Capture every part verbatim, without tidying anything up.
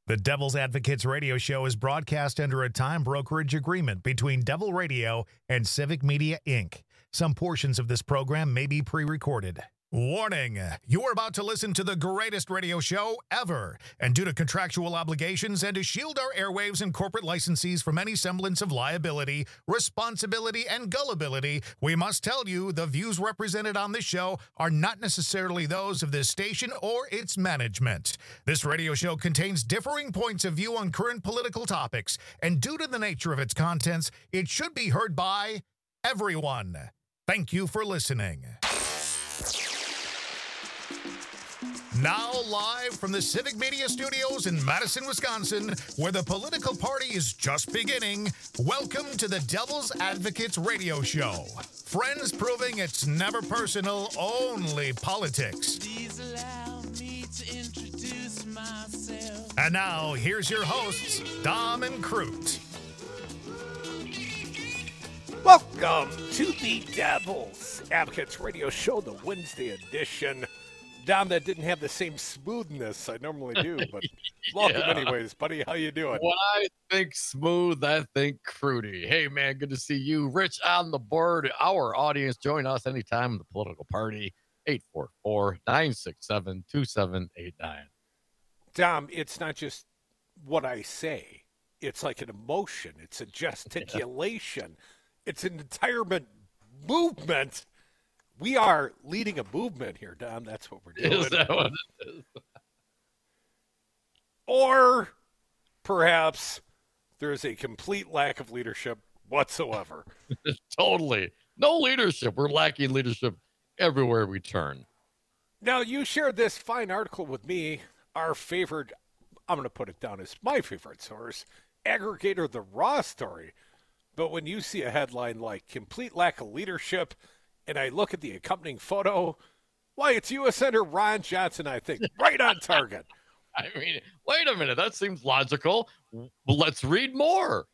The Devil's Advocates radio show is broadcast under a time brokerage agreement between Devil Radio and Civic Media, Incorporated. Some portions of this program may be pre-recorded. Warning, you're about to listen to the greatest radio show ever. And due to contractual obligations and to shield our airwaves and corporate licensees from any semblance of liability, responsibility, and gullibility, we must tell you the views represented on this show are not necessarily those of this station or its management. This radio show contains differing points of view on current political topics, and due to the nature of its contents, it should be heard by everyone. Thank you for listening. Now live from the Civic Media Studios in Madison, Wisconsin, where the political party is just beginning, welcome to the Devil's Advocates radio show. Friends proving it's never personal, only politics. Please allow me to introduce myself. And now, here's your hosts, Dom and Crute. Welcome to the Devil's Advocates radio show, the Wednesday edition. Dom, that didn't have the same smoothness I normally do, but welcome Yeah. anyways, buddy. How you doing? When I think smooth, I think Crudy. Hey, man, good to see you. Rich on the board. Our audience, join us anytime in the political party. eight four four, nine six seven, two seven eight nine. Dom, it's not just what I say. It's like an emotion. It's a gesticulation. It's an entire movement. We are leading a movement here, Dom. That's what we're doing. Is that what it is? Or perhaps there's a complete lack of leadership whatsoever. Totally. No leadership. We're lacking leadership everywhere we turn. Now, you shared this fine article with me, our favorite, I'm going to put it down as my favorite source, Aggregator, the Raw story. But when you see a headline like complete lack of leadership, and I look at the accompanying photo, why, it's U S Senator Ron Johnson, I think, right on target. I mean, wait a minute. That seems logical. Well, let's read more.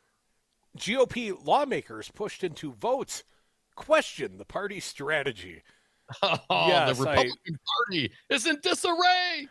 G O P lawmakers pushed into votes question the party's strategy. Oh, Yes, the I- Republican Party is in disarray.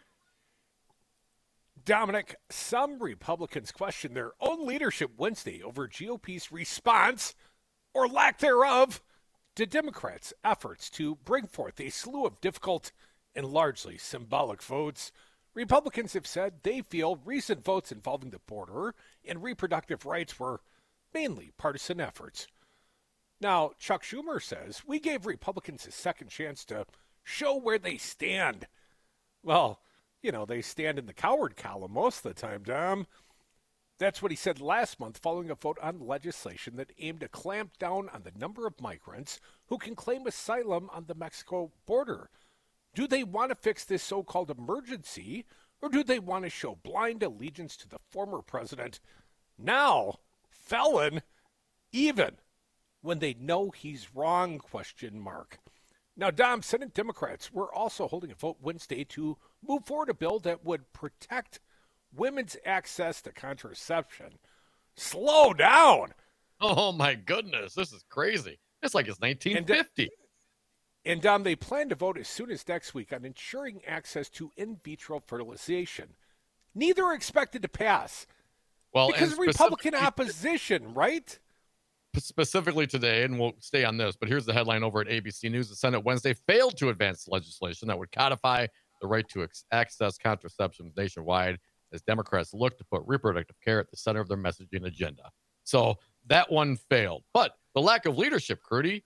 Dominic, some Republicans question their own leadership Wednesday over G O P's response, or lack thereof, to Democrats' efforts to bring forth a slew of difficult and largely symbolic votes. Republicans have said they feel recent votes involving the border and reproductive rights were mainly partisan efforts. Now, Chuck Schumer says, we gave Republicans a second chance to show where they stand. Well, you know, they stand in the coward column most of the time, Dom. That's what he said last month following a vote on legislation that aimed to clamp down on the number of migrants who can claim asylum on the Mexico border. Do they want to fix this so-called emergency, or do they want to show blind allegiance to the former president, now felon, even when they know he's wrong, question mark. Now, Dom, Senate Democrats were also holding a vote Wednesday to move forward a bill that would protect women's access to contraception. Slow down. Oh, my goodness. This is crazy. It's like it's nineteen fifty. And, Dom, they plan to vote as soon as next week on ensuring access to in vitro fertilization. Neither are expected to pass Well, because and of Republican specifically- opposition, right? Specifically today, and we'll stay on this, but here's the headline over at A B C News. The Senate Wednesday failed to advance legislation that would codify the right to ex- access contraception nationwide as Democrats look to put reproductive care at the center of their messaging agenda. So that one failed. But the lack of leadership, Crudy,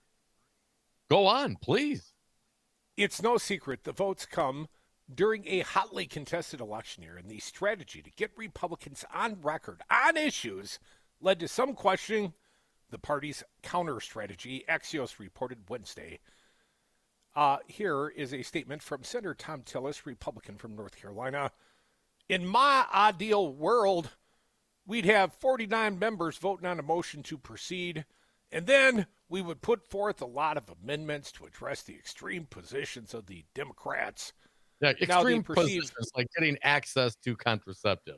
go on, please. It's no secret the votes come during a hotly contested election year, and the strategy to get Republicans on record on issues led to some questioning the party's counter strategy, Axios reported Wednesday. Uh, here is a statement from Senator Thom Tillis, Republican from North Carolina. In my ideal world, we'd have forty-nine members voting on a motion to proceed, and then we would put forth a lot of amendments to address the extreme positions of the Democrats. Yeah, Now, the extreme perceived- positions like getting access to contraceptive.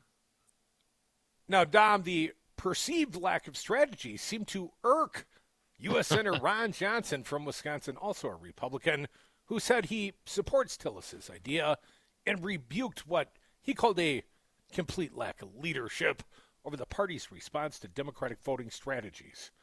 Now, Dom, the perceived lack of strategy seemed to irk U S Senator Ron Johnson from Wisconsin, also a Republican, who said he supports Tillis's idea and rebuked what he called a complete lack of leadership over the party's response to Democratic voting strategies.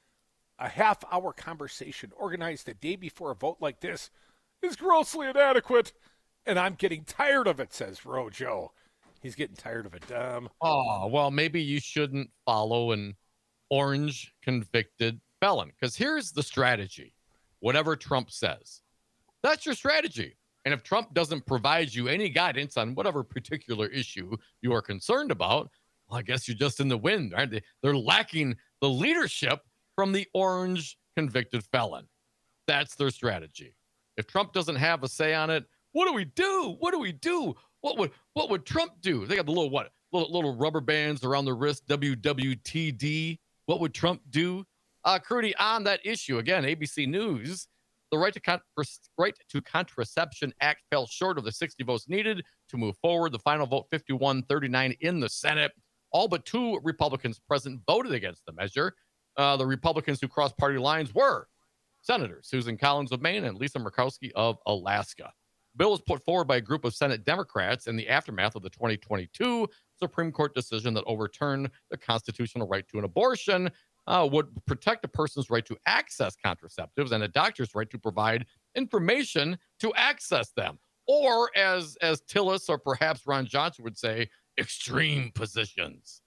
A half-hour conversation organized the day before a vote like this is grossly inadequate, and I'm getting tired of it, says Rojo. He's getting tired of it, Dom. Oh, well, maybe you shouldn't follow an orange convicted felon, because here's the strategy. Whatever Trump says, that's your strategy. And if Trump doesn't provide you any guidance on whatever particular issue you are concerned about, well, I guess you're just in the wind, right? They, they're lacking the leadership from the orange convicted felon. That's their strategy. If Trump doesn't have a say on it, what do we do? What do we do? What would what would Trump do? They got the little what little, little rubber bands around the wrist, W W T D. What would Trump do? Uh, Crudy, on that issue, again, A B C News, the right to, con- right to Contraception Act fell short of the sixty votes needed to move forward. The final vote, fifty-one thirty-nine in the Senate. All but two Republicans present voted against the measure. Uh, the Republicans who crossed party lines were Senators Susan Collins of Maine and Lisa Murkowski of Alaska. The bill was put forward by a group of Senate Democrats in the aftermath of the twenty twenty-two Supreme Court decision that overturned the constitutional right to an abortion, uh, would protect a person's right to access contraceptives and a doctor's right to provide information to access them. Or, as, as Tillis or perhaps Ron Johnson would say, extreme positions.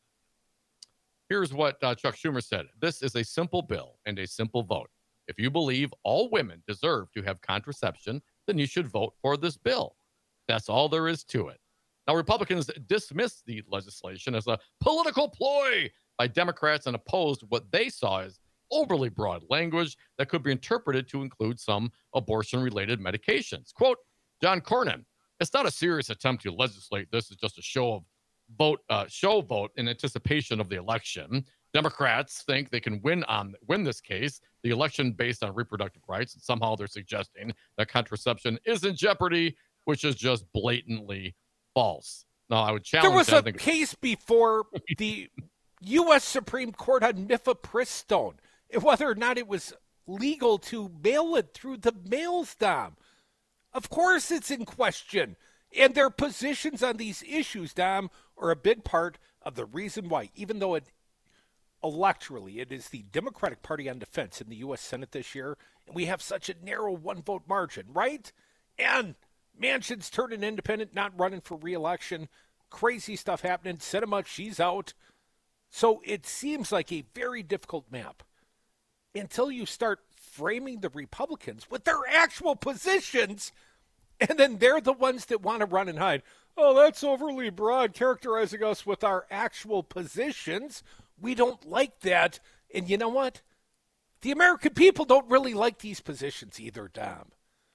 Here's what uh, Chuck Schumer said. This is a simple bill and a simple vote. If you believe all women deserve to have contraception, then you should vote for this bill. That's all there is to it. Now, Republicans dismissed the legislation as a political ploy by Democrats and opposed what they saw as overly broad language that could be interpreted to include some abortion-related medications. Quote, John Cornyn, it's not a serious attempt to legislate. This is just a show of vote, uh, show vote in anticipation of the election. Democrats think they can win on win this case, the election based on reproductive rights, and somehow they're suggesting that contraception is in jeopardy, which is just blatantly false. No, I would challenge. There was that. a case before the U S Supreme Court on mifepristone, whether or not it was legal to mail it through the mails, Dom. Of course it's in question. And their positions on these issues, Dom, are a big part of the reason why, even though it electorally it is the Democratic Party on defense in the U S Senate this year, and we have such a narrow one-vote margin, right? And Manchin's turning independent, not running for re-election. Crazy stuff happening. Sinema, she's out. So it seems like a very difficult map until you start framing the Republicans with their actual positions, and then they're the ones that want to run and hide. Oh, that's overly broad, characterizing us with our actual positions. We don't like that. And you know what? The American people don't really like these positions either, Dom.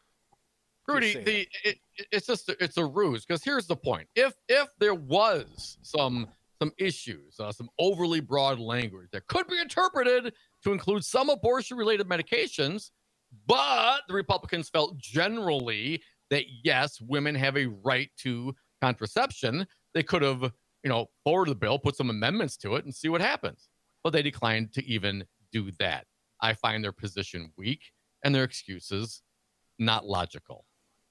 Rudy, the it, it's just it's a ruse, because here's the point: if if there was some some issues, uh, some overly broad language that could be interpreted to include some abortion-related medications, but the Republicans felt generally that yes, women have a right to contraception, they could have, you know, forwarded the bill, put some amendments to it, and see what happens. But they declined to even do that. I find their position weak and their excuses not logical.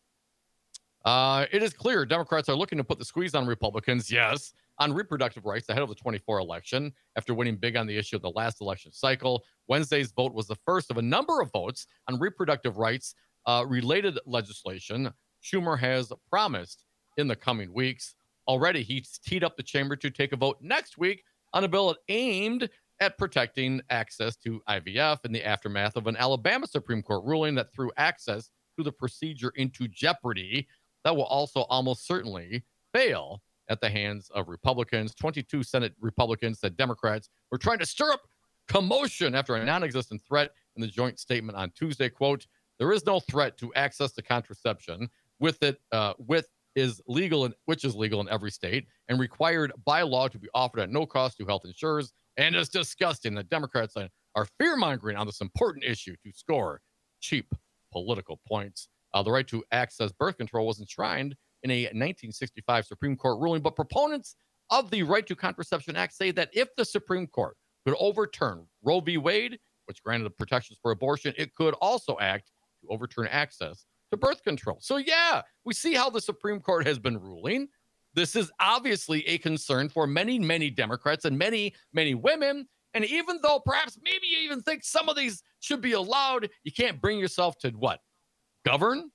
Uh, it is clear Democrats are looking to put the squeeze on Republicans, yes, on reproductive rights ahead of the twenty-four election. After winning big on the issue of the last election cycle, Wednesday's vote was the first of a number of votes on reproductive rights uh, related legislation Schumer has promised in the coming weeks. Already, he's teed up the chamber to take a vote next week on a bill aimed at protecting access to I V F in the aftermath of an Alabama Supreme Court ruling that threw access to the procedure into jeopardy. That will also almost certainly fail at the hands of Republicans. twenty-two Senate Republicans said Democrats were trying to stir up commotion after a non-existent threat in the joint statement on Tuesday. Quote, there is no threat to access to contraception with it, uh, with is legal in, which is legal in every state and required by law to be offered at no cost to health insurers. And it's disgusting that Democrats are fear-mongering on this important issue to score cheap political points. Uh, the right to access birth control was enshrined in a nineteen sixty-five Supreme Court ruling, but proponents of the Right to Contraception Act say that if the Supreme Court could overturn Roe v. Wade, which granted protections for abortion, it could also act to overturn access to birth control. So, yeah, we see how the Supreme Court has been ruling. This is obviously a concern for many, many Democrats and many, many women. And even though perhaps maybe you even think some of these should be allowed, you can't bring yourself to what? Govern?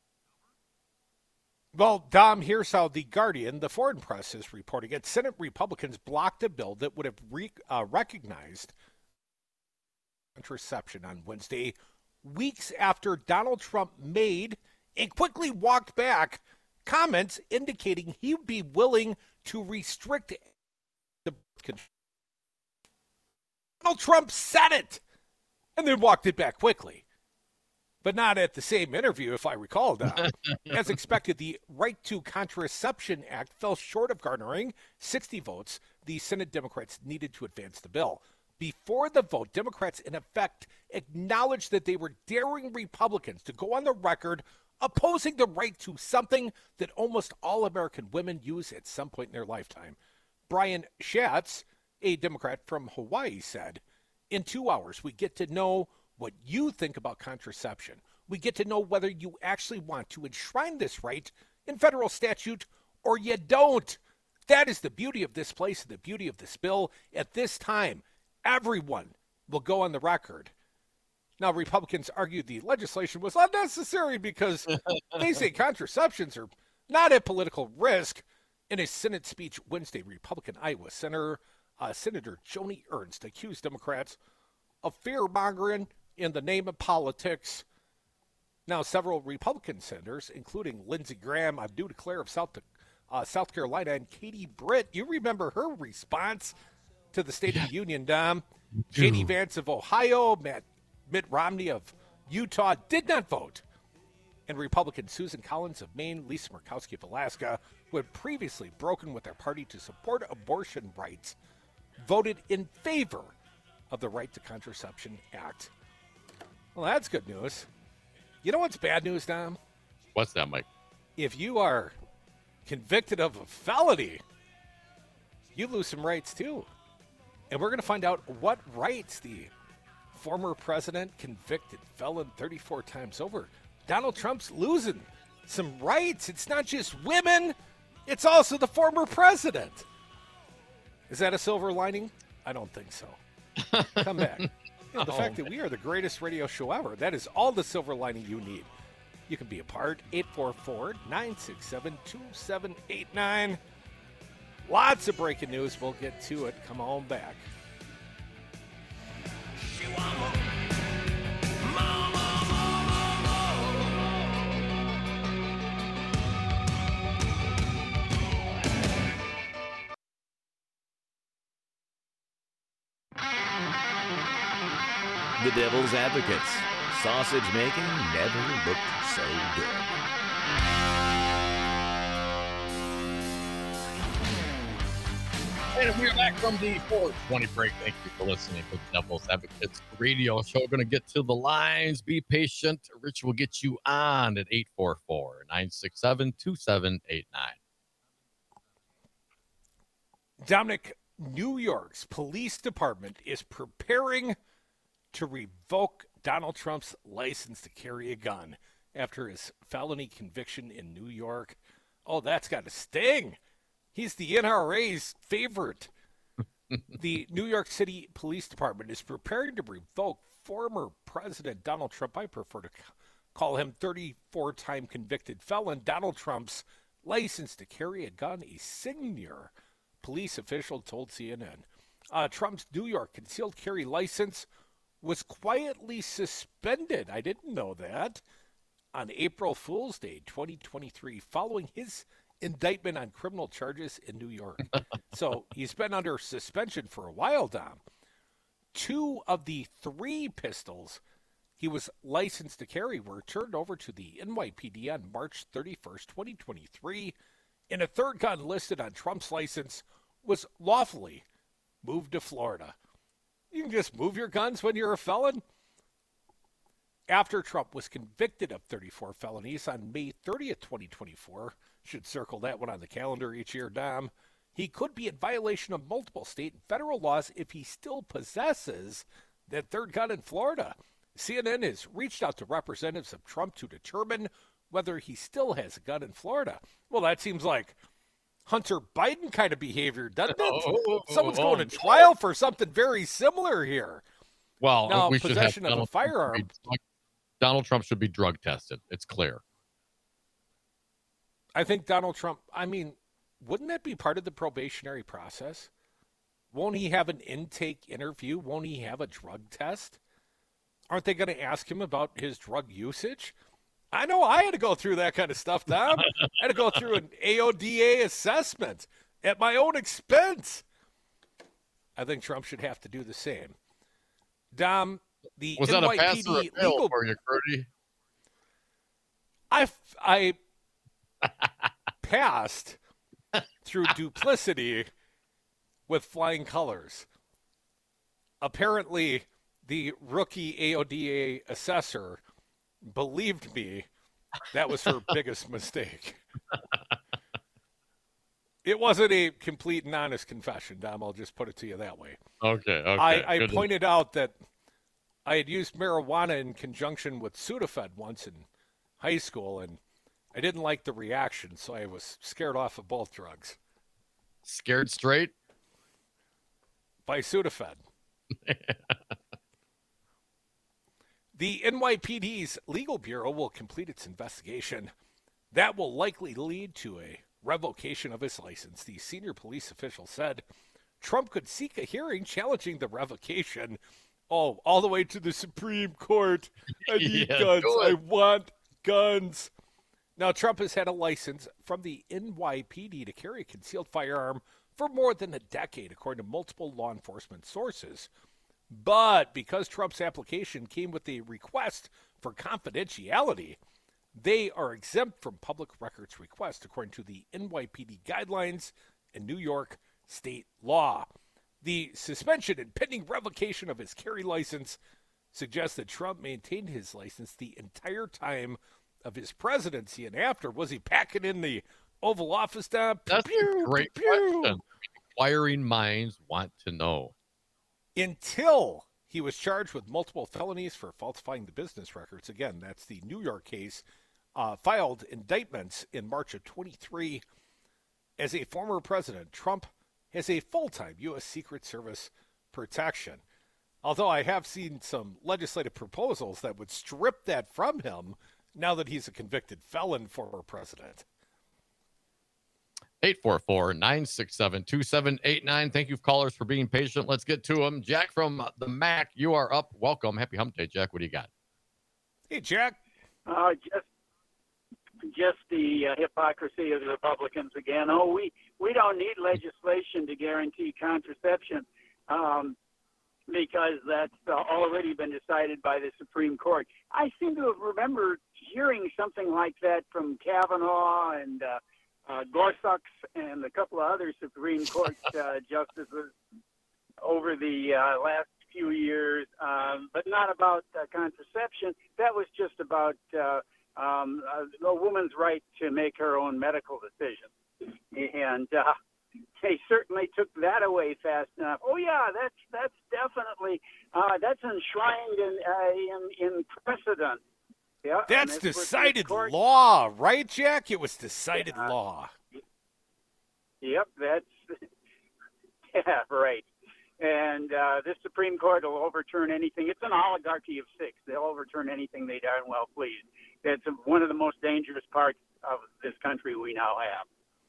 Well, Dom, here's how The Guardian, the foreign press, is reporting it. Senate Republicans blocked a bill that would have re- uh, recognized contraception on Wednesday, weeks after Donald Trump made and quickly walked back comments indicating he would be willing to restrict the control. Donald Trump said it and then walked it back quickly. But not at the same interview, if I recall, Don. As expected, the Right to Contraception Act fell short of garnering sixty votes the Senate Democrats needed to advance the bill. Before the vote, Democrats, in effect, acknowledged that they were daring Republicans to go on the record opposing the right to something that almost all American women use at some point in their lifetime. Brian Schatz, a Democrat from Hawaii, said, "In two hours, we get to know what you think about contraception. We get to know whether you actually want to enshrine this right in federal statute or you don't. That is the beauty of this place and the beauty of this bill. At this time, everyone will go on the record." Now, Republicans argued the legislation was unnecessary because they say contraceptions are not at political risk. In a Senate speech Wednesday, Republican Iowa Senator, uh, Senator Joni Ernst accused Democrats of fear-mongering in the name of politics. Now, several Republican senators, including Lindsey Graham, I'm due to declare of South, uh, South Carolina, and Katie Britt, you remember her response to the State of the Union, Dom. J D Vance of Ohio, Matt, Mitt Romney of Utah did not vote. And Republican Susan Collins of Maine, Lisa Murkowski of Alaska, who had previously broken with their party to support abortion rights, voted in favor of the Right to Contraception Act. Well, that's good news. You know what's bad news, Dom? What's that, Mike? If you are convicted of a felony, you lose some rights too. And we're going to find out what rights the former president, convicted felon thirty-four times over, Donald Trump's losing some rights. It's not just women, it's also the former president. Is that a silver lining? I don't think so. Come back. You know, the Oh, fact that we are the greatest radio show ever, that is all the silver lining you need. You can be a part, eight four four, nine six seven, two seven eight nine. Lots of breaking news. We'll get to it. Come on back. The Devil's Advocates. Sausage making never looked so good. And we are back from the four twenty break. Thank you for listening to the Devil's Advocates radio show. We're going to get to the lines. Be patient. Rich will get you on at eight four four, nine six seven, two seven eight nine. Dominic, New York's police department is preparing to revoke Donald Trump's license to carry a gun after his felony conviction in New York. Oh, that's got to sting. He's the N R A's favorite. The New York City Police Department is preparing to revoke former President Donald Trump. I prefer to call him thirty-four-time convicted felon Donald Trump's license to carry a gun. A senior police official told C N N. Uh, Trump's New York concealed carry license was quietly suspended. I didn't know that. On April Fool's Day, twenty twenty-three, following his indictment on criminal charges in New York. So he's been under suspension for a while, Dom. Two of the three pistols he was licensed to carry were turned over to the N Y P D on March thirty-first, twenty twenty-three, and a third gun listed on Trump's license was lawfully moved to Florida. You can just move your guns when you're a felon. After Trump was convicted of thirty-four felonies on May thirtieth, twenty twenty-four, should circle that one on the calendar each year, Dom, he could be in violation of multiple state and federal laws if he still possesses that third gun in Florida. C N N has reached out to representatives of Trump to determine whether he still has a gun in Florida. Well, that seems like Hunter Biden kind of behavior, doesn't it? Oh, Someone's oh, going to oh. trial for something very similar here. Well, Now, we should have possession of a Donald Trump should firearm. be drug- Donald Trump should be drug tested. It's clear. I think Donald Trump, I mean, wouldn't that be part of the probationary process? Won't he have an intake interview? Won't he have a drug test? Aren't they going to ask him about his drug usage? I know I had to go through that kind of stuff, Dom. I had to go through an A O D A assessment at my own expense. I think Trump should have to do the same. Dom, the Was N that Y a P D pass or a fail legal, for you, Curdy? I, I passed through duplicity with flying colors. Apparently, the rookie A O D A assessor believed me. That was her biggest mistake. It wasn't a complete and honest confession, Dom. I'll just put it to you that way. Okay, okay. I, I good to- pointed out that I had used marijuana in conjunction with Sudafed once in high school, and I didn't like the reaction, so I was scared off of both drugs Scared straight? by Sudafed. The N Y P D's Legal Bureau will complete its investigation. That will likely lead to a revocation of his license, the senior police official said. Trump could seek a hearing challenging the revocation. Oh, all the way to the Supreme Court. I need Yeah, guns. do I it. want guns. Now, Trump has had a license from the N Y P D to carry a concealed firearm for more than a decade, according to multiple law enforcement sources. But because Trump's application came with a request for confidentiality, they are exempt from public records request, according to the N Y P D guidelines and New York state law. The suspension and pending revocation of his carry license suggests that Trump maintained his license the entire time of his presidency and after. Was he packing in the Oval Office down? That's Pew, a great pew. question. Inquiring minds want to know. Until he was charged with multiple felonies for falsifying the business records. Again, that's the New York case. Uh, filed indictments in March of twenty-three. As a former president, Trump has a full-time U S Secret Service protection. Although I have seen some legislative proposals that would strip that from him now that he's a convicted felon former president. eight four four, nine six seven, two seven eight nine. Thank you, callers, for being patient. Let's get to them. Jack from the Mac, you are up. Welcome. Happy hump day, Jack. What do you got? Hey, Jack. Uh, just, just the uh, hypocrisy of the Republicans again. Oh, we, we don't need legislation to guarantee contraception um, because that's uh, already been decided by the Supreme Court. I seem to have remembered hearing something like that from Kavanaugh and uh, uh, Gorsuch and a couple of other Supreme Court uh, justices over the uh, last few years, um, but not about uh, contraception. That was just about uh, um, a, a woman's right to make her own medical decisions. And uh, they certainly took that away fast enough. Oh, yeah, that's that's definitely, uh, that's enshrined in, uh, in, in precedent. Yeah, That's and this was decided the court- law, right, Jack? It was decided Yeah. law. Yep, that's, yeah, right. And uh, this Supreme Court will overturn anything. It's an oligarchy of six. They'll overturn anything they darn well please. That's one of the most dangerous parts of this country we now have.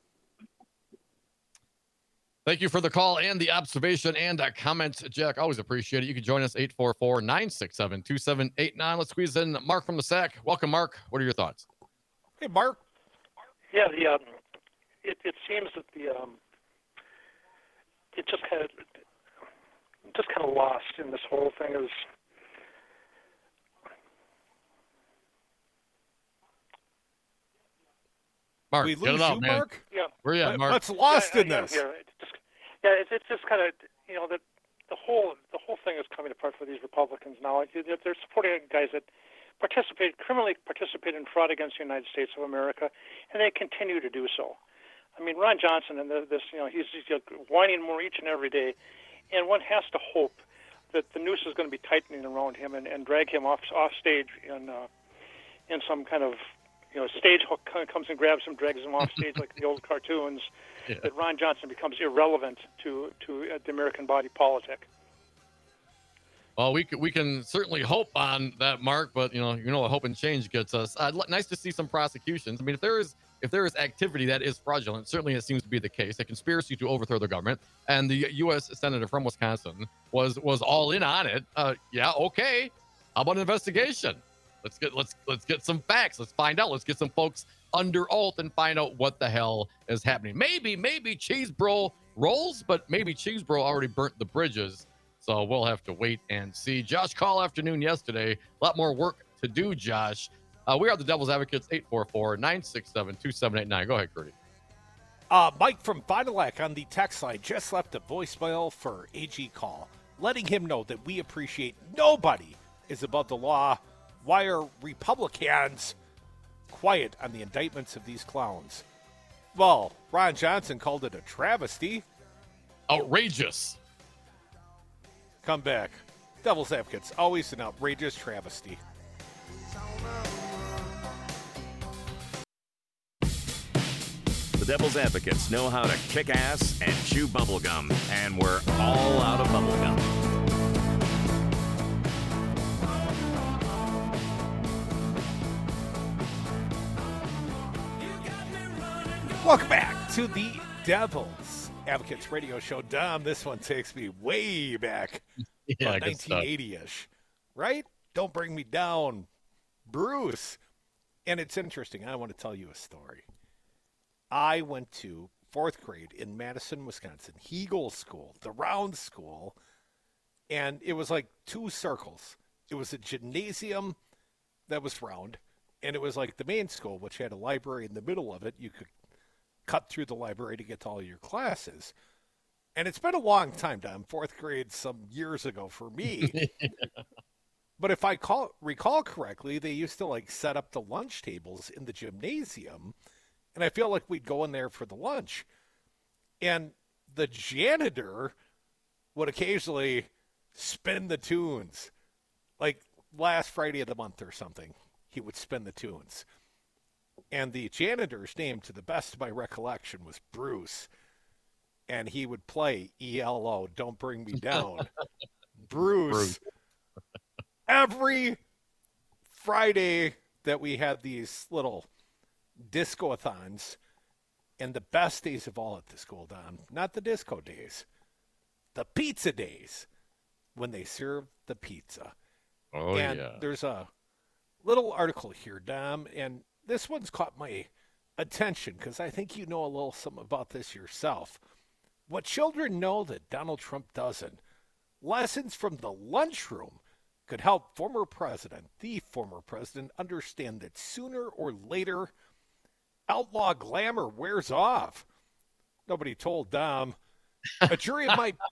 Thank you for the call and the observation and uh, comments, Jack. Always appreciate it. You can join us eight four four, nine six seven, two seven eight nine. Let's squeeze in Mark from the Sac. Welcome, Mark. What are your thoughts? Hey, Mark. Yeah, the um, it it seems that the um, it just kind of just kind of lost in this whole thing is. Mark, we get lose it out, you, man. Mark? Yeah. Where you at, What- Mark? What's lost Yeah, in I- I'm this? here. It's just, yeah, it's, it's just kind of, you know, the the whole the whole thing is coming apart for these Republicans now. They're they're supporting guys that participate criminally participate in fraud against the United States of America, and they continue to do so. I mean, Ron Johnson and the, this, you know, he's, he's whining more each and every day, and one has to hope that the noose is going to be tightening around him and, and drag him off off stage in uh, in some kind of you know, stage hook comes and grabs him, drags him off stage like the old cartoons, Yeah. that Ron Johnson becomes irrelevant to to uh, the American body politic. Well, we can, we can certainly hope on that, Mark, but you know, you know what hope and change gets us. Uh, nice to see some prosecutions. I mean, if there is if there is activity that is fraudulent, certainly it seems to be the case. A conspiracy to overthrow the government, and the U S senator from Wisconsin was was all in on it. Uh, yeah, okay. How about an investigation? Let's get let's let's get some facts. Let's find out. Let's get some folks under oath and find out what the hell is happening. Maybe maybe Cheese Bro rolls, but maybe Cheese Bro already burnt the bridges. So we'll have to wait and see. Josh, call afternoon yesterday. A lot more work to do, Josh. Uh, we are the Devil's Advocates, eight four four, nine six seven, two seven eight nine. Go ahead, Curdy. Uh, Mike from Fond du Lac on the text line just left a voicemail for A G Call, letting him know that we appreciate nobody is above the law. Why are Republicans quiet on the indictments of these clowns? Well, Ron Johnson called it a travesty. Outrageous. Come back. Devil's Advocates, always an outrageous travesty. The Devil's Advocates know how to kick ass and chew bubblegum, and we're all out of bubblegum. Welcome back to the Devil's Advocates radio show. Dom, this one takes me way back. Yeah, About good stuff. nineteen eighty-ish, right? Don't bring me down, Bruce. And it's interesting. I want to tell you a story. I went to fourth grade in Madison, Wisconsin, Hegel School, the round school, and it was like two circles. It was a gymnasium that was round, and it was like the main school, which had a library in the middle of it. You could cut through the library to get to all your classes. And it's been a long time, Dom, fourth grade some years ago for me. But if I call, recall correctly, they used to like set up the lunch tables in the gymnasium. And I feel like we'd go in there for the lunch. And the janitor would occasionally spin the tunes. Like last Friday of the month or something, he would spin the tunes. And the janitor's name, to the best of my recollection, was Bruce. And he would play E L O, Don't Bring Me Down. Bruce. Bruce. Every Friday that we had these little disco-a-thons, and the best days of all at the school, Don, not the disco days, the pizza days, when they served the pizza. Oh, and yeah. there's a little article here, Dom, and this one's caught my attention because I think you know a little something about this yourself. What children know that Donald Trump doesn't. Lessons from the lunchroom could help former president, the former president, understand that sooner or later, outlaw glamour wears off. Nobody told Dom. A jury of my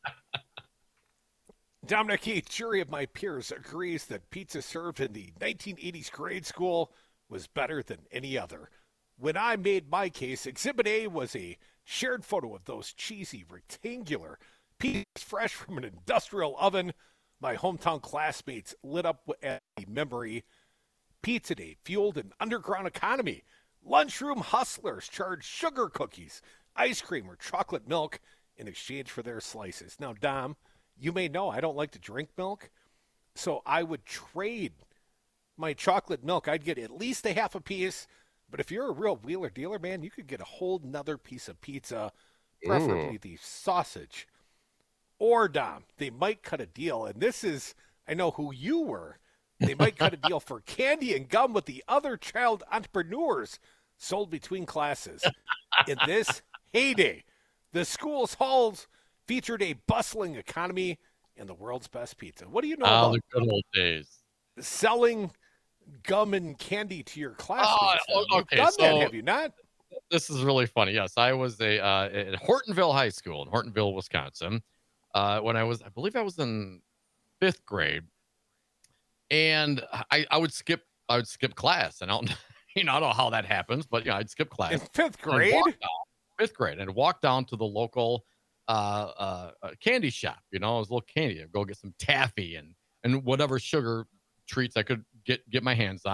Dominic Heath, jury of my peers, agrees that pizza served in the nineteen eighties grade school was better than any other. When I made my case, Exhibit A was a shared photo of those cheesy, rectangular pizzas fresh from an industrial oven. My hometown classmates lit up at the memory. Pizza Day fueled an underground economy. Lunchroom hustlers charged sugar cookies, ice cream, or chocolate milk in exchange for their slices. Now, Dom, you may know I don't like to drink milk, so I would trade my chocolate milk. I'd get at least a half a piece, but if you're a real wheeler dealer, man, you could get a whole nother piece of pizza, preferably Ooh. the sausage. Or, Dom, they might cut a deal, and this is, I know who you were. They might cut a deal for candy and gum with the other child entrepreneurs sold between classes. In this heyday, the school's halls featured a bustling economy and the world's best pizza. What do you know Oh, about the good old days. selling gum and candy to your classmates? Oh, You've okay, done that, so- have you not? This is really funny. Yes, I was a uh, at Hortonville High School in Hortonville, Wisconsin. Uh, when I was, I believe I was in fifth grade, and I, I would skip, I would skip class, and I don't, you know, I don't know how that happens, but you know, I'd skip class. In fifth and grade? walk down- fifth grade, and walk down to the local uh, uh, uh, candy shop. You know, it was a little candy. I'd go get some taffy and and whatever sugar treats I could get get my hands on.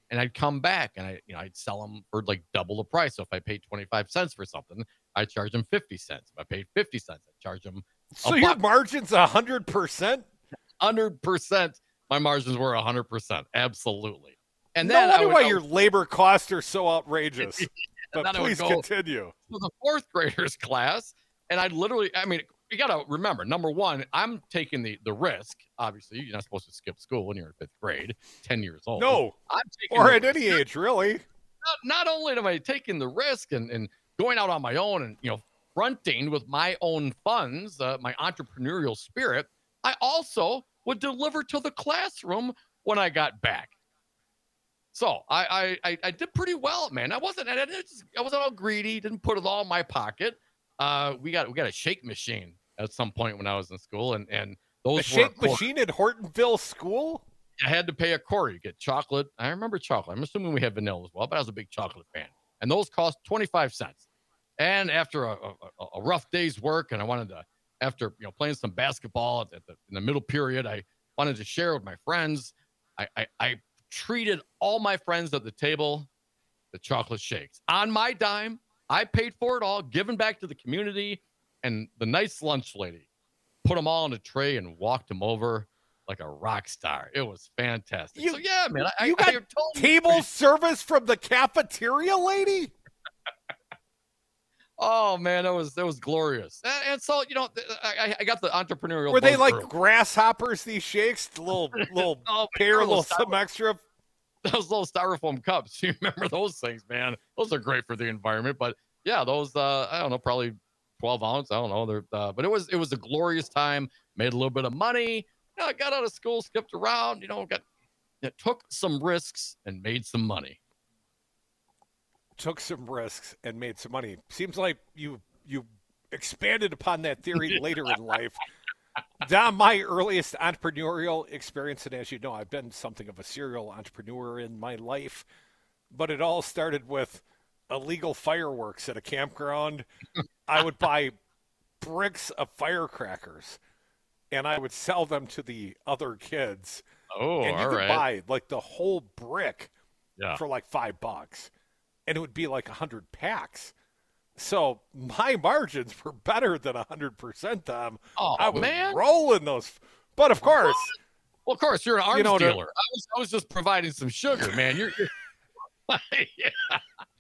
and I'd come back and I, you know, I'd sell them for like double the price. So if I paid twenty-five cents for something, I'd charge them fifty cents. If I paid fifty cents, I'd charge them. So your buck. Margin's a hundred percent? Hundred percent. My margins were a hundred percent. Absolutely. And no then wonder I would, why I, your labor costs are so outrageous. But please go continue. To the fourth graders class, and I'd literally, I mean, you got to remember, number one, I'm taking the the risk. Obviously, you're not supposed to skip school when you're in fifth grade, ten years old. No, I'm taking or at any age, really. Not, not only am I taking the risk and, and going out on my own and, you know, fronting with my own funds, uh, my entrepreneurial spirit, I also would deliver to the classroom when I got back. So I I I did pretty well, man. I wasn't I, just, I wasn't all greedy. Didn't put it all in my pocket. Uh, we got we got a shake machine at some point when I was in school, and and those a shake machine at Hortonville School. I had to pay a quarter. You get chocolate. I remember chocolate. I'm assuming we had vanilla as well, but I was a big chocolate fan, and those cost twenty-five cents. And after a, a, a rough day's work, and I wanted to, after you know playing some basketball at the, in the middle period, I wanted to share with my friends. I I. I treated all my friends at the table the chocolate shakes on my dime. I paid for it all, given back to the community, and the nice lunch lady put them all in a tray and walked them over like a rock star. It was fantastic. You, so yeah, man, I, you I, got I totally table agree. service from the cafeteria lady. Oh man, that was that was glorious. And, and so you know, I, I got the entrepreneurial. Were they like early. grasshoppers? These shakes, the little little oh, pair, little some extra. Those little styrofoam cups. You remember those things, man? Those are great for the environment. But yeah, those uh, I don't know, probably twelve ounce. I don't know. They're, uh, but it was it was a glorious time. Made a little bit of money. You know, I got out of school, skipped around. You know, got you know, took some risks and made some money. Took some risks and made some money. Seems like you you expanded upon that theory later in life. Dom, my earliest entrepreneurial experience, and as you know, I've been something of a serial entrepreneur in my life, but it all started with illegal fireworks at a campground. I would buy bricks of firecrackers, and I would sell them to the other kids. Oh, and you all could right. buy like the whole brick yeah. for like five bucks. And it would be like a hundred packs. So my margins were better than a hundred percent, Tom. Oh, I was man. rolling those. But of course. Well, of course, you're an arms you know, dealer. to, I was I was just providing some sugar, man. You're, you're yeah.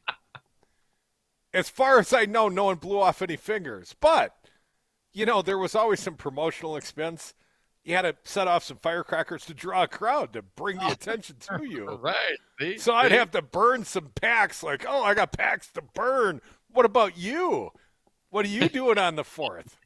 As far as I know, no one blew off any fingers. But, you know, there was always some promotional expense. You had to set off some firecrackers to draw a crowd to bring the attention to you. Right. See? So I'd See? have to burn some packs. Like, oh, I got packs to burn. What about you? What are you doing on the fourth?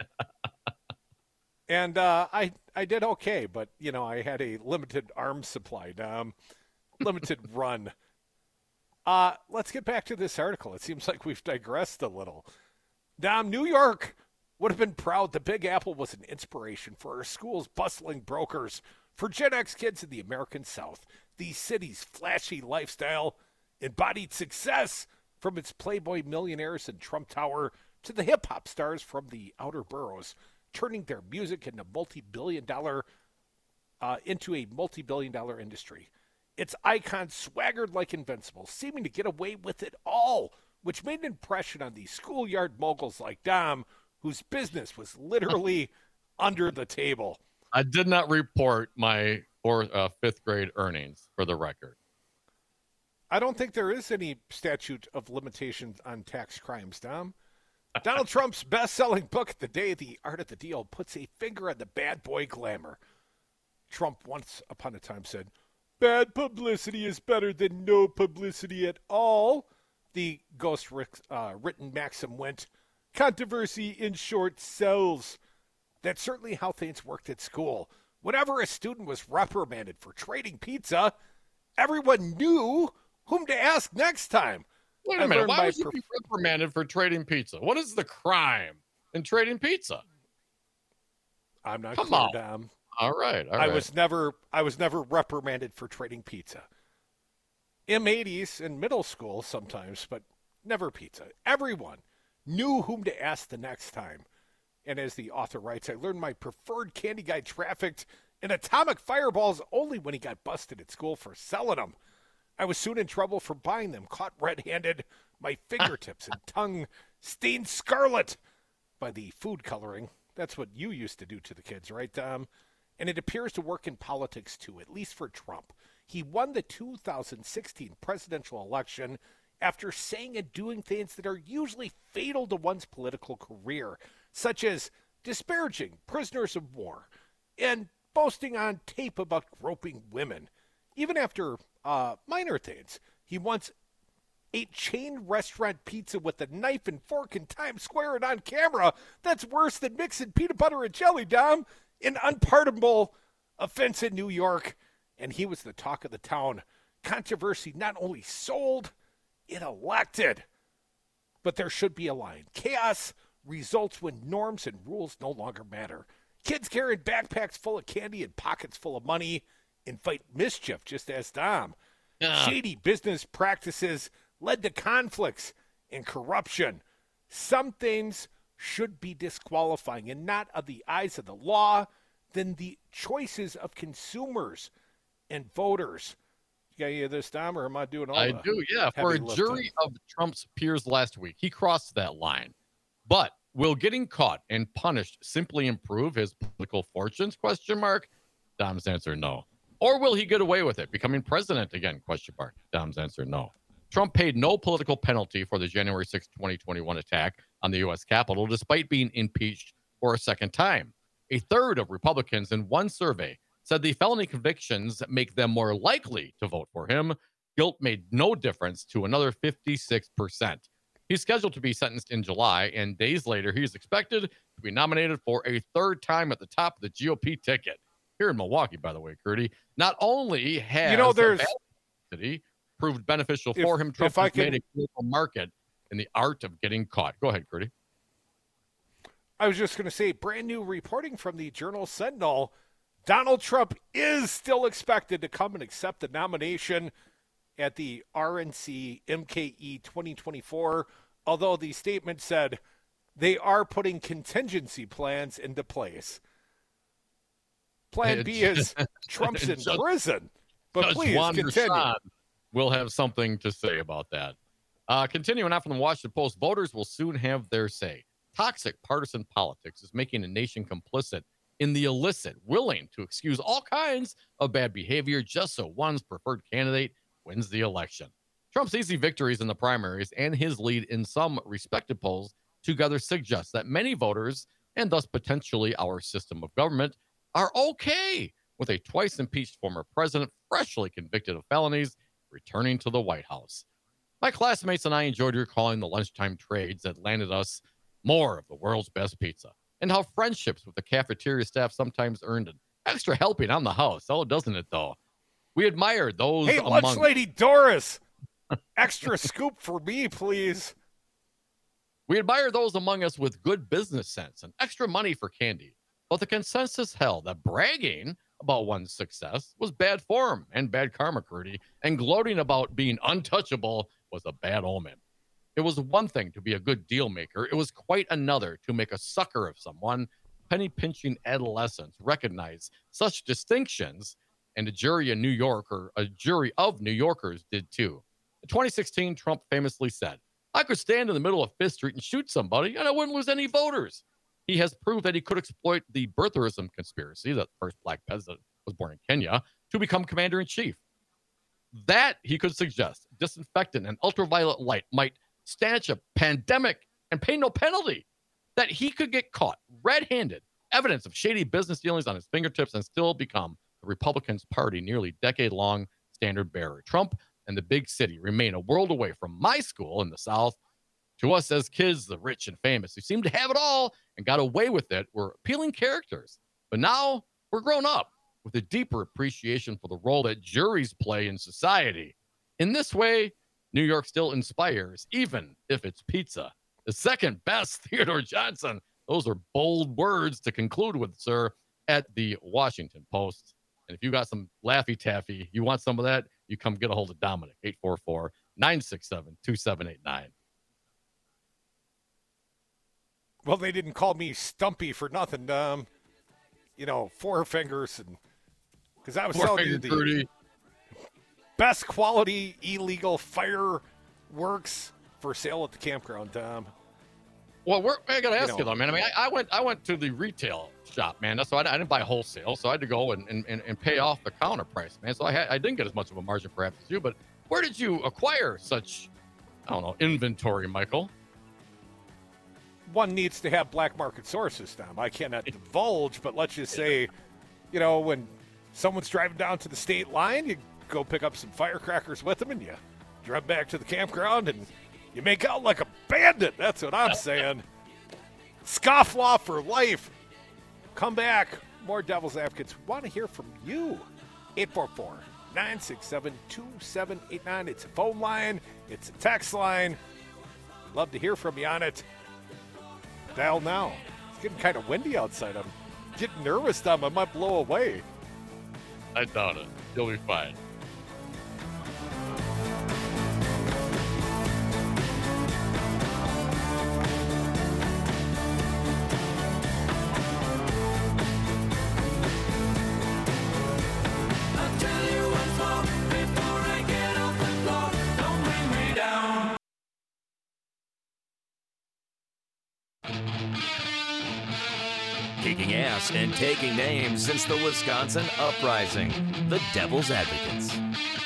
And uh, I I did okay, but, you know, I had a limited arms supply, Dom. Limited run. Uh, let's get back to this article. It seems like we've digressed a little. Dom, New York would have been proud the Big Apple was an inspiration for our school's bustling brokers. For Gen X kids in the American South, the city's flashy lifestyle embodied success from its Playboy millionaires in Trump Tower to the hip-hop stars from the outer boroughs, turning their music into multi-billion dollar uh, into a multi-billion dollar industry. Its icons swaggered like invincibles, seeming to get away with it all, which made an impression on the schoolyard moguls like Dom, whose business was literally under the table. I did not report my fourth, uh, fifth grade earnings for the record. I don't think there is any statute of limitations on tax crimes, Dom. Donald Trump's best-selling book, The Day, The Art of the Deal, puts a finger on the bad boy glamour. Trump once upon a time said, "Bad publicity is better than no publicity at all." The ghost-written maxim went, "Controversy, in short, sells." That's certainly how things worked at school. Whenever a student was reprimanded for trading pizza, everyone knew whom to ask next time. Wait a I minute. learned Why my was you prof- reprimanded for trading pizza? What is the crime in trading pizza? I'm not Come clear, on. Dom. All right. All I right. was never I was never reprimanded for trading pizza. M eighties in middle school sometimes, but never pizza. Everyone knew whom to ask the next time. And as the author writes, I learned my preferred candy guy trafficked in atomic fireballs only when he got busted at school for selling them. I was soon in trouble for buying them, caught red-handed, my fingertips and tongue stained scarlet by the food coloring. That's what you used to do to the kids, right, Dom? And it appears to work in politics, too, at least for Trump. He won the two thousand sixteen presidential election after saying and doing things that are usually fatal to one's political career, such as disparaging prisoners of war and boasting on tape about groping women. Even after uh, minor things, he once ate chain restaurant pizza with a knife and fork in Times Square and on camera. That's worse than mixing peanut butter and jelly, Dom. An unpardonable offense in New York. And he was the talk of the town. Controversy not only sold, it elected. But there should be a line. Chaos results when norms and rules no longer matter. Kids carrying backpacks full of candy and pockets full of money invite mischief, just as Dom. Yeah. Shady business practices led to conflicts and corruption. Some things should be disqualifying and not of the eyes of the law, then the choices of consumers and voters. You got any of this, Dom, or am I doing all I the do, yeah. For a heavy lifting? jury of Trump's peers last week, he crossed that line. But will getting caught and punished simply improve his political fortunes? Question mark. Dom's answer, no. Or will he get away with it, becoming president again? Question mark. Dom's answer, no. Trump paid no political penalty for the January sixth, twenty twenty-one attack on the U S Capitol, despite being impeached for a second time. A third of Republicans in one survey said the felony convictions make them more likely to vote for him. Guilt made no difference to another fifty-six percent. He's scheduled to be sentenced in July, and days later, he is expected to be nominated for a third time at the top of the G O P ticket. Here in Milwaukee, by the way, Curdy. Not only has You know, there's city proved beneficial If- for him, Trump if I has can- made a political market in the art of getting caught. Go ahead, Curdy. I was just going to say, brand new reporting from the Journal Sentinel. Donald Trump is still expected to come and accept the nomination at the R N C M K E twenty twenty-four, although the statement said they are putting contingency plans into place. Plan B is Trump's in Judge- prison. But Judge please Juan continue. Rashan will have something to say about that. Uh, continuing on from the Washington Post, voters will soon have their say. Toxic partisan politics is making a nation complicit in the illicit, willing to excuse all kinds of bad behavior just so one's preferred candidate wins the election. Trump's easy victories in the primaries and his lead in some respected polls together suggest that many voters, and thus potentially our system of government, are okay with a twice impeached former president freshly convicted of felonies returning to the White House. My classmates and I enjoyed recalling the lunchtime trades that landed us more of the world's best pizza, and how friendships with the cafeteria staff sometimes earned an extra helping on the house. Oh, doesn't it, though? We admired those Hey, among... lunch lady Doris, extra scoop for me, please. We admire those among us with good business sense and extra money for candy. But the consensus held that bragging about one's success was bad form and bad karma, Curdy, and gloating about being untouchable was a bad omen. It was one thing to be a good deal maker. It was quite another to make a sucker of someone. Penny-pinching adolescents recognize such distinctions, and a jury in New York, or a jury of New Yorkers, did too. In twenty sixteen, Trump famously said, "I could stand in the middle of Fifth Street and shoot somebody, and I wouldn't lose any voters." He has proved that he could exploit the birtherism conspiracy, that the first black president was born in Kenya, to become commander-in-chief. That, he could suggest, disinfectant and ultraviolet light might stanch a pandemic and pay no penalty. That he could get caught red-handed, evidence of shady business dealings on his fingertips, and still become the Republicans' party nearly decade-long standard bearer. Trump and the big city remain a world away from my school in the South. To us as kids, the rich and famous who seemed to have it all and got away with it were appealing characters. But now we're grown up with a deeper appreciation for the role that juries play in society. In this way, New York still inspires, even if it's pizza. The second best, Theodore Johnson. Those are bold words to conclude with, sir, at the Washington Post. And if you got some Laffy Taffy, you want some of that, you come get a hold of Dominic, eight four four, nine six seven, two seven eight nine. Well, they didn't call me Stumpy for nothing. Um, you know, four fingers, and because I was Four telling you finger the Curdy. best quality illegal fireworks for sale at the campground, Tom? Well, we're, I got to ask you, You know, know. though, man. I mean, I, I went I went to the retail shop, man. So I, I didn't buy wholesale, so I had to go and, and, and pay off the counter price, man. So I had, I didn't get as much of a margin perhaps as you, but where did you acquire such, I don't know, inventory, Michael? One needs to have black market sources, Tom. I cannot divulge, but let's just say, you know, when someone's driving down to the state line, you go pick up some firecrackers with them and you drive back to the campground and you make out like a bandit. That's what I'm saying. Scofflaw for life. Come back. More Devil's Advocates. Want to hear from you. eight four four, nine six seven, two seven eight nine. It's a phone line. It's a text line. Love to hear from you on it. Dial now. It's getting kind of windy outside. I'm getting nervous, Tom. I might blow away. I doubt it. You'll be fine. Kicking ass and taking names since the Wisconsin Uprising. The Devil's Advocates.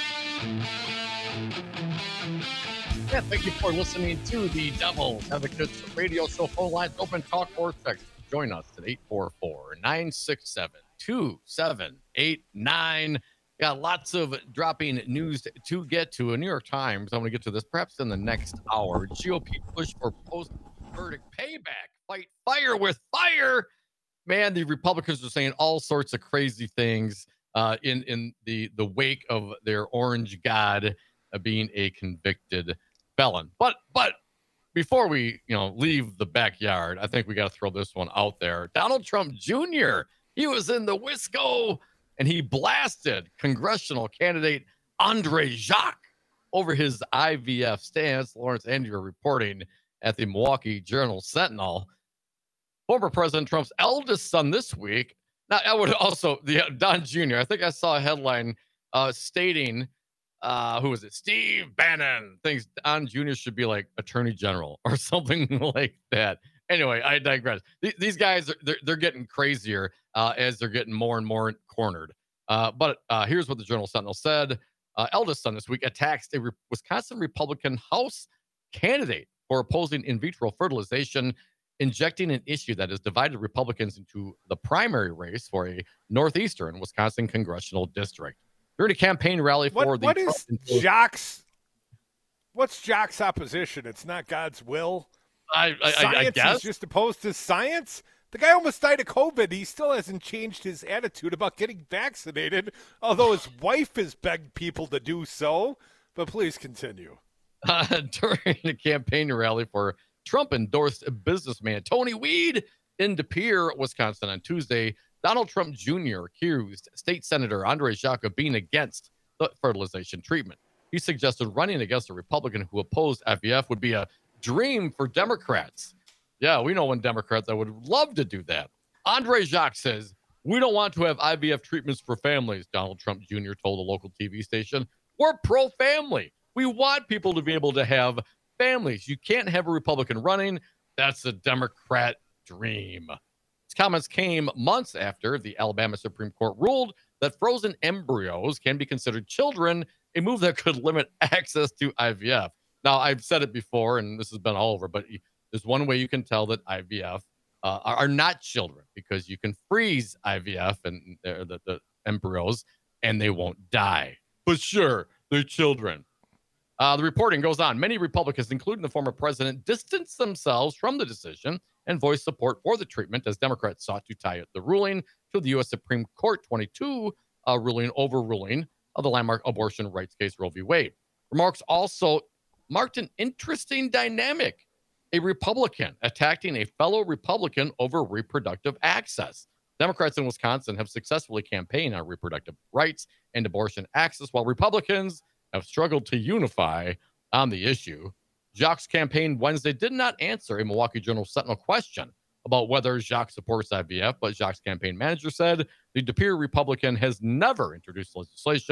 Yeah, thank you for listening to the Devil's Advocates radio show. Phone lines open, talk or text. Join us at eight four four, nine six seven, two seven eight nine. Got lots of dropping news to get to. A New York Times, I'm going to get to this perhaps in the next hour. G O P push for post-verdict payback. Fight fire with fire. Man, the Republicans are saying all sorts of crazy things uh, in, in the, the wake of their orange god uh, being a convicted felon. But but before we you know leave the backyard, I think we got to throw this one out there. Donald Trump Junior, he was in the Wisco and he blasted congressional candidate Andre Jacques over his I V F stance. Lawrence Andrew reporting at the Milwaukee Journal Sentinel. Former President Trump's eldest son this week. Now, I would also, the Don Junior, I think I saw a headline uh, stating, uh, who was it? Steve Bannon thinks Don Junior should be like Attorney General or something like that. Anyway, I digress. Th- these guys, are, they're, they're getting crazier uh, as they're getting more and more cornered. Uh, but uh, here's what the Journal Sentinel said. Uh, eldest son this week attacks a Re- Wisconsin Republican House candidate for opposing in vitro fertilization, injecting an issue that has divided Republicans into the primary race for a northeastern Wisconsin congressional district. During a campaign rally for What, the what is Trump- Jacques? What's Jacques' opposition? It's not God's will. I, I, Science I guess. is just opposed to science. The guy almost died of COVID. He still hasn't changed his attitude about getting vaccinated, although his wife has begged people to do so. But please continue. Uh, during a campaign rally for Trump-endorsed businessman Tony Weed in De Pere, Wisconsin on Tuesday, Donald Trump Junior accused State Senator Andre Jacques of being against the fertilization treatment. He suggested running against a Republican who opposed I V F would be a dream for Democrats. Yeah, we know when Democrats that would love to do that. Andre Jacques says, "We don't want to have I V F treatments for families," Donald Trump Junior told a local T V station. "We're pro-family. We want people to be able to have families. You can't have a Republican running. That's a Democrat dream." His comments came months after the Alabama Supreme Court ruled that frozen embryos can be considered children, a move that could limit access to I V F. Now, I've said it before, and this has been all over, but there's one way you can tell that I V F uh, are not children, because you can freeze I V F and uh, the, the embryos, and they won't die. But sure, they're children. Uh, the reporting goes on. Many Republicans, including the former president, distanced themselves from the decision and voiced support for the treatment as Democrats sought to tie the ruling to the U S Supreme Court twenty-two uh, ruling overruling of the landmark abortion rights case Roe v. Wade. Remarks also marked an interesting dynamic. A Republican attacking a fellow Republican over reproductive access. Democrats in Wisconsin have successfully campaigned on reproductive rights and abortion access, while Republicans have struggled to unify on the issue. Jacques' campaign Wednesday did not answer a Milwaukee Journal Sentinel question about whether Jacques supports I V F, but Jacques' campaign manager said the De Pere Republican has never introduced legislation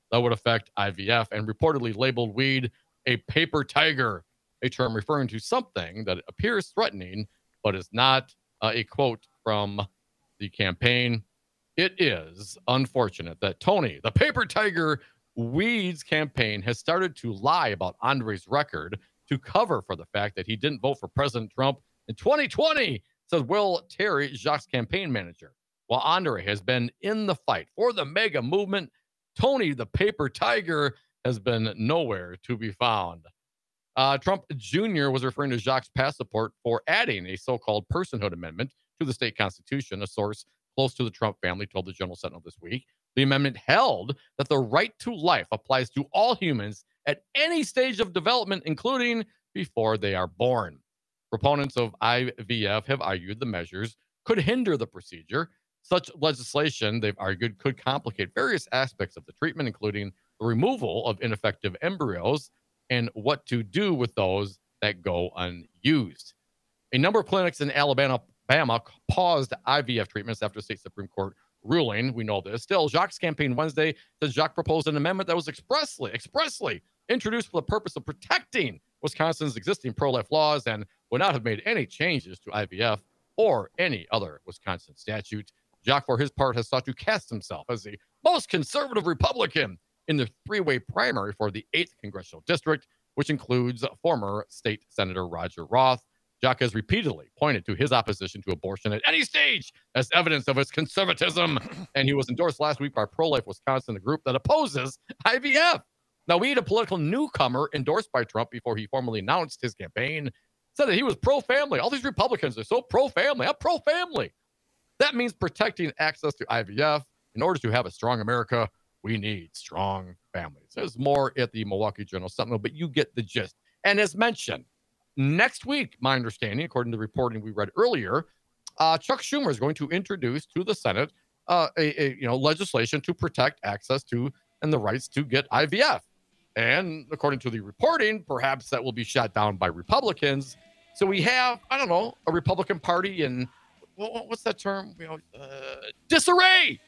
that would affect I V F and reportedly labeled weed a paper tiger, a term referring to something that appears threatening but is not uh, a quote from the campaign. It is unfortunate that Tony, the paper tiger weeds campaign, has started to lie about Andre's record to cover for the fact that he didn't vote for President Trump in twenty twenty, says Will Terry, Jacques' campaign manager. While Andre has been in the fight for the mega movement, Tony, the paper tiger, has been nowhere to be found. Uh, Trump Junior was referring to Jacques' past support for adding a so-called personhood amendment to the state constitution. A source close to the Trump family told the Journal Sentinel this week. The amendment held that the right to life applies to all humans at any stage of development, including before they are born. Proponents of I V F have argued the measures could hinder the procedure. Such legislation, they've argued, could complicate various aspects of the treatment, including the removal of ineffective embryos and what to do with those that go unused. A number of clinics in Alabama Alabama paused I V F treatments after state Supreme Court ruling. We know this. Still, Jacques' campaign Wednesday says Jacques proposed an amendment that was expressly, expressly introduced for the purpose of protecting Wisconsin's existing pro-life laws and would not have made any changes to I V F or any other Wisconsin statute. Jacques, for his part, has sought to cast himself as the most conservative Republican in the three-way primary for the eighth Congressional District, which includes former State Senator Roger Roth. Jacques has repeatedly pointed to his opposition to abortion at any stage as evidence of his conservatism, and he was endorsed last week by Pro-Life Wisconsin, the group that opposes I V F. Now, we had a political newcomer endorsed by Trump before he formally announced his campaign, said that he was pro-family. All these Republicans are so pro-family. I'm pro-family. That means protecting access to I V F. In order to have a strong America, we need strong families. There's more at the Milwaukee Journal Sentinel, but you get the gist. And as mentioned, next week, my understanding, according to the reporting we read earlier, uh, Chuck Schumer is going to introduce to the Senate uh, a, a you know legislation to protect access to and the rights to get I V F. And according to the reporting, perhaps that will be shot down by Republicans. So we have, I don't know, a Republican Party in, well, what's that term? You know, uh, disarray.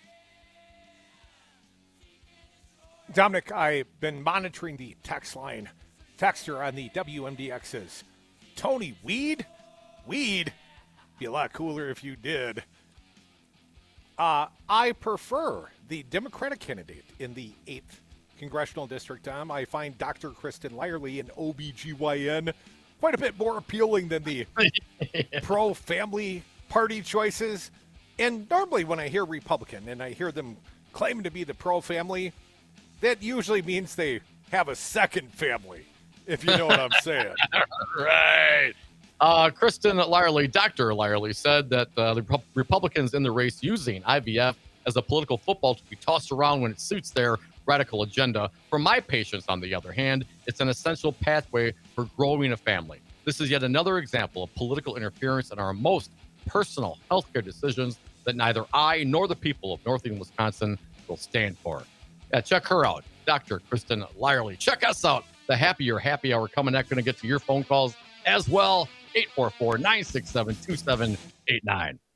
Dominic, I've been monitoring the text line. Texter on the W M D X says, Tony, weed? Weed? Be a lot cooler if you did. Uh, I prefer the Democratic candidate in the eighth Congressional District, Tom. I find Doctor Kristen Lyerly, an O B G Y N, quite a bit more appealing than the pro-family party choices. And normally when I hear Republican and I hear them claiming to be the pro-family, that usually means they have a second family, if you know what I'm saying. Right. Uh, Kristen Lyerly, Doctor Lyerly, said that uh, the Rep- Republicans in the race using I V F as a political football to be tossed around when it suits their radical agenda. For my patients, on the other hand, it's an essential pathway for growing a family. This is yet another example of political interference in our most personal healthcare decisions that neither I nor the people of Northern Wisconsin will stand for. Yeah, check her out, Doctor Kristen Lyerly. Check us out. The Happier Happy Hour coming up. Going to get to your phone calls as well. eight four four, nine six seven, two seven eight nine.